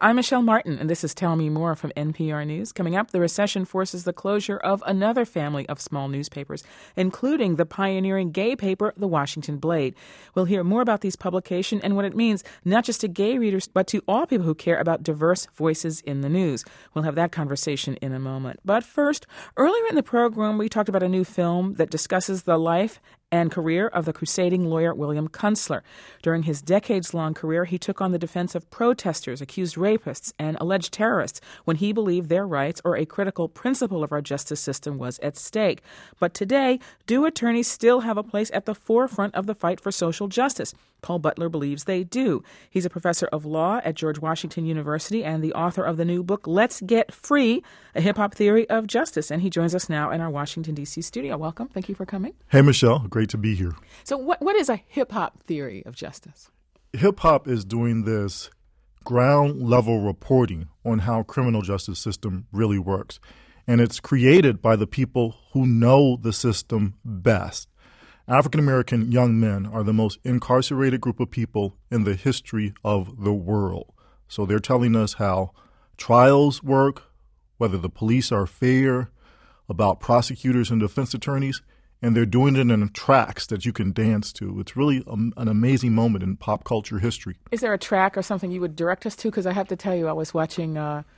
I'm Michelle Martin, and this is Tell Me More from NPR News. Coming up, the recession forces the closure of another family of small newspapers, including the pioneering gay paper, The Washington Blade. We'll hear more about these publications and what it means, not just to gay readers, but to all people who care about diverse voices in the news. We'll have that conversation in a moment. But first, earlier in the program, we talked about a new film that discusses the life and career of the crusading lawyer William Kunstler. During his decades-long career, he took on the defense of protesters, accused rapists, and alleged terrorists when he believed their rights or a critical principle of our justice system was at stake. But today, do attorneys still have a place at the forefront of the fight for social justice? Paul Butler believes they do. He's a professor of law at George Washington University and the author of the new book, Let's Get Free, A Hip-Hop Theory of Justice. And he joins us now in our Washington, D.C. studio. Welcome. Thank you for coming. Hey, Michelle. Great to be here. So what is a hip-hop theory of justice? Hip-hop is doing this ground-level reporting on how criminal justice system really works. And it's created by the people who know the system best. African-American young men are the most incarcerated group of people in the history of the world. So they're telling us how trials work, whether the police are fair, about prosecutors and defense attorneys, and they're doing it in tracks that you can dance to. It's really an amazing moment in pop culture history. Is there a track or something you would direct us to? Because I have to tell you, I was watching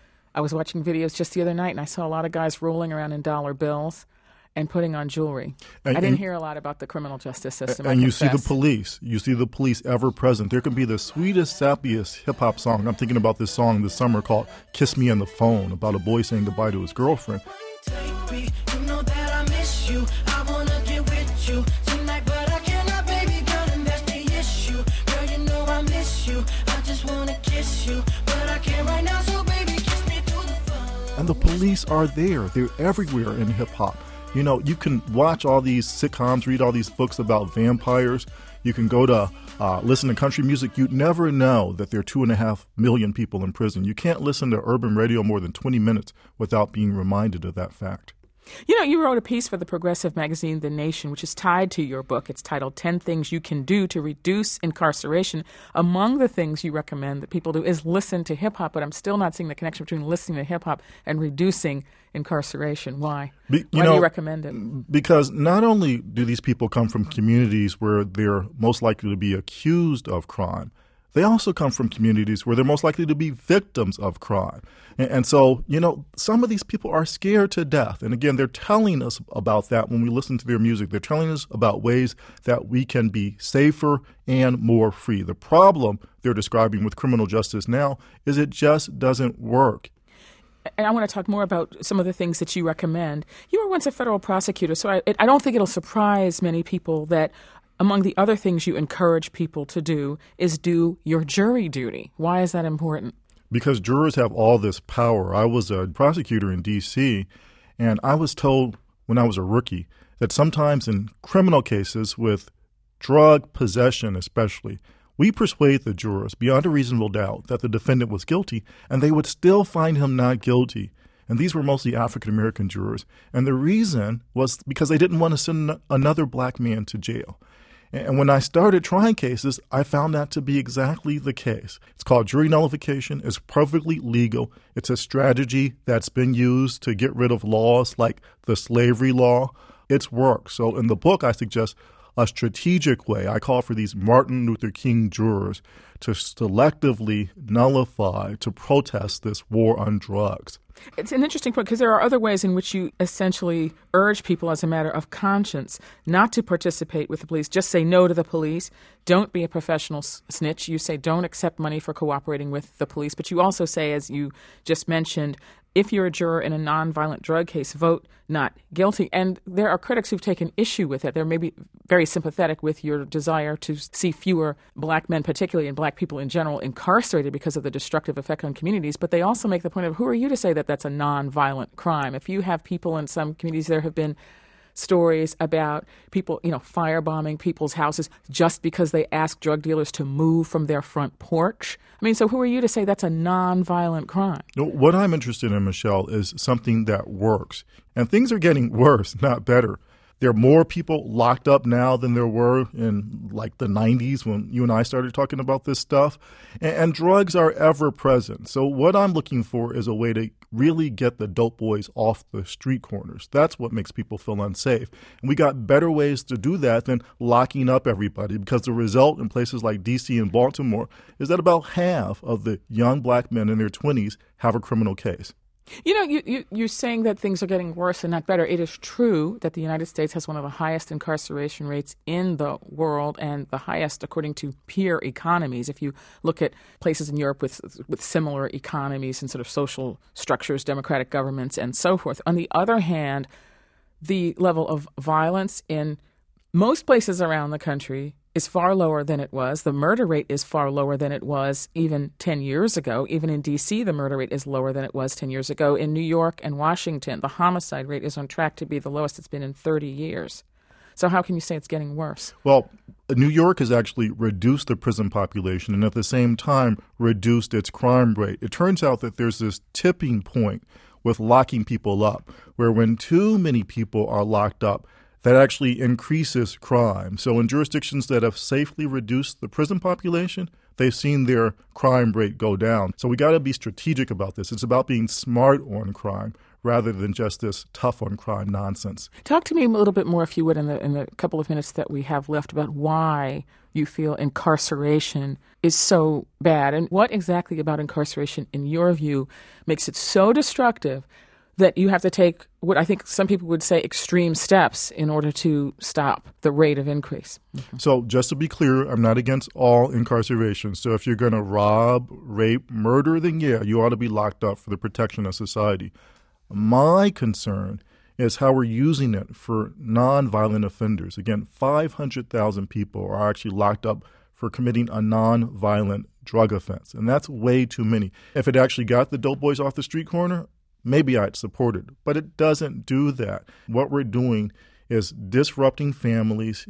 videos just the other night, and I saw a lot of guys rolling around in dollar bills and putting on jewelry. I didn't hear a lot about the criminal justice system. And you see the police. You see the police ever present. There can be the sweetest, sappiest hip-hop song. I'm thinking about this song this summer called Kiss Me on the Phone, about a boy saying goodbye to his girlfriend. Take me, you know that I miss you. I wanna get with you tonight, but I cannot, baby girl, and that's the issue. Girl, you know I miss you. I just wanna kiss you, but I can't right now, so baby, kiss me through the phone. And the police are there. They're everywhere in hip-hop. You know, you can watch all these sitcoms, read all these books about vampires. You can go to listen to country music. You'd never know that there are 2.5 million people in prison. You can't listen to urban radio more than 20 minutes without being reminded of that fact. You know, you wrote a piece for the progressive magazine The Nation, which is tied to your book. It's titled 10 Things You Can Do to Reduce Incarceration. Among the things you recommend that people do is listen to hip-hop, but I'm still not seeing the connection between listening to hip-hop and reducing incarceration. Why? Why do you recommend it? Because not only do these people come from communities where they're most likely to be accused of crime, they also come from communities where they're most likely to be victims of crime. And so, you know, some of these people are scared to death. And again, they're telling us about that when we listen to their music. They're telling us about ways that we can be safer and more free. The problem they're describing with criminal justice now is it just doesn't work. And I want to talk more about some of the things that you recommend. You were once a federal prosecutor, so I don't think it'll surprise many people that among the other things you encourage people to do is do your jury duty. Why is that important? Because jurors have all this power. I was a prosecutor in D.C., and I was told when I was a rookie that sometimes in criminal cases with drug possession especially, we persuade the jurors beyond a reasonable doubt that the defendant was guilty, and they would still find him not guilty. And these were mostly African-American jurors. And the reason was because they didn't want to send another black man to jail. And when I started trying cases, I found that to be exactly the case. It's called jury nullification. It's perfectly legal. It's a strategy that's been used to get rid of laws like the slavery law. It's worked. So in the book, I suggest a strategic way. I call for these Martin Luther King jurors to selectively nullify, to protest this war on drugs. It's an interesting point because there are other ways in which you essentially urge people as a matter of conscience not to participate with the police. Just say no to the police. Don't be a professional snitch. You say don't accept money for cooperating with the police. But you also say, as you just mentioned, if you're a juror in a nonviolent drug case, vote not guilty. And there are critics who've taken issue with it. They're maybe very sympathetic with your desire to see fewer black men, particularly and black people in general, incarcerated because of the destructive effect on communities. But they also make the point of, who are you to say that that's a nonviolent crime? If you have people in some communities, there have been stories about people, firebombing people's houses just because they ask drug dealers to move from their front porch. I mean, so who are you to say that's a nonviolent crime? What I'm interested in, Michelle, is something that works. And things are getting worse, not better. There are more people locked up now than there were in like the 90s when you and I started talking about this stuff. And drugs are ever present. So what I'm looking for is a way to really get the dope boys off the street corners. That's what makes people feel unsafe. And we got better ways to do that than locking up everybody, because the result in places like D.C. and Baltimore is that about half of the young black men in their 20s have a criminal case. You know, you're saying that things are getting worse and not better. It is true that the United States has one of the highest incarceration rates in the world, and the highest according to peer economies. If you look at places in Europe with similar economies and sort of social structures, democratic governments, and so forth. On the other hand, the level of violence in most places around the country is far lower than it was. The murder rate is far lower than it was even 10 years ago. Even in D.C., the murder rate is lower than it was 10 years ago. In New York and Washington, the homicide rate is on track to be the lowest it's been in 30 years. So how can you say it's getting worse? Well, New York has actually reduced the prison population and at the same time reduced its crime rate. It turns out that there's this tipping point with locking people up, where when too many people are locked up, that actually increases crime. So in jurisdictions that have safely reduced the prison population, they've seen their crime rate go down. So we got to be strategic about this. It's about being smart on crime rather than just this tough on crime nonsense. Talk to me a little bit more, if you would, in the couple of minutes that we have left, about why you feel incarceration is so bad, and what exactly about incarceration, in your view, makes it so destructive that you have to take what I think some people would say extreme steps in order to stop the rate of increase. Mm-hmm. So just to be clear, I'm not against all incarceration. So if you're going to rob, rape, murder, then yeah, you ought to be locked up for the protection of society. My concern is how we're using it for nonviolent offenders. Again, 500,000 people are actually locked up for committing a nonviolent drug offense, and that's way too many. If it actually got the dope boys off the street corner, maybe I'd support it, but it doesn't do that. What we're doing is disrupting families.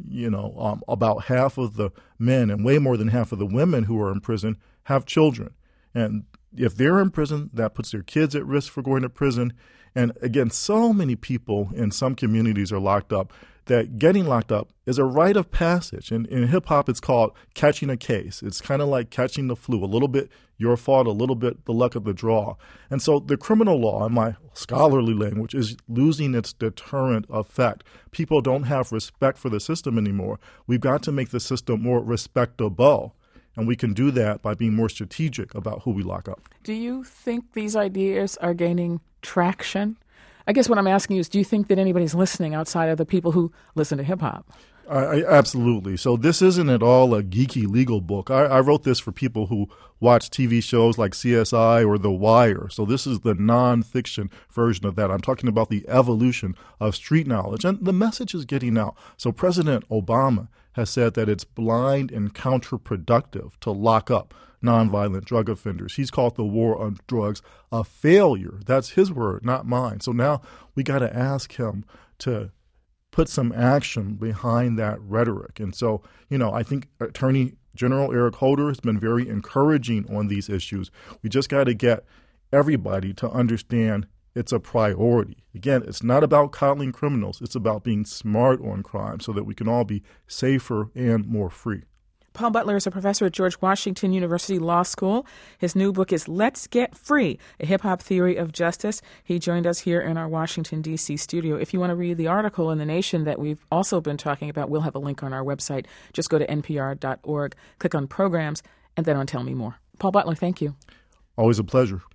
About half of the men and way more than half of the women who are in prison have children. And if they're in prison, that puts their kids at risk for going to prison. And again, so many people in some communities are locked up that getting locked up is a rite of passage. And in hip-hop, it's called catching a case. It's kind of like catching the flu, a little bit your fault, a little bit the luck of the draw. And so the criminal law, in my scholarly language, is losing its deterrent effect. People don't have respect for the system anymore. We've got to make the system more respectable. And we can do that by being more strategic about who we lock up. Do you think these ideas are gaining traction? I guess what I'm asking you is, do you think that anybody's listening outside of the people who listen to hip-hop? Absolutely. So this isn't at all a geeky legal book. I wrote this for people who watch TV shows like CSI or The Wire. So this is the nonfiction version of that. I'm talking about the evolution of street knowledge. And the message is getting out. So President Obama has said that it's blind and counterproductive to lock up nonviolent drug offenders. He's called the war on drugs a failure. That's his word, not mine. So now we got to ask him to put some action behind that rhetoric. And so, I think Attorney General Eric Holder has been very encouraging on these issues. We just got to get everybody to understand it's a priority. Again, it's not about coddling criminals. It's about being smart on crime so that we can all be safer and more free. Paul Butler is a professor at George Washington University Law School. His new book is Let's Get Free, A Hip-Hop Theory of Justice. He joined us here in our Washington, D.C. studio. If you want to read the article in The Nation that we've also been talking about, we'll have a link on our website. Just go to npr.org, click on Programs, and then on Tell Me More. Paul Butler, thank you. Always a pleasure.